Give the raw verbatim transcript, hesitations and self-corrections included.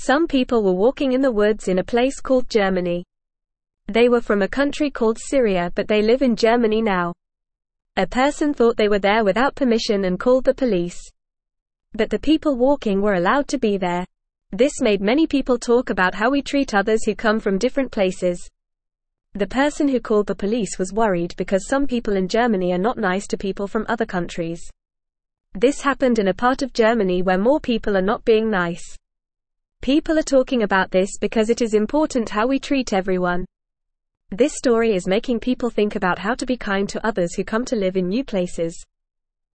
Some people were walking in the woods in a place called Germany. They were from a country called Syria, but they live in Germany now. A person thought they were there without permission and called the police. But the people walking were allowed to be there. This made many people talk about how we treat others who come from different places. The person who called the police was worried because some people in Germany are not nice to people from other countries. This happened in a part of Germany where more people are not being nice. People are talking about this because it is important how we treat everyone. This story is making people think about how to be kind to others who come to live in new places.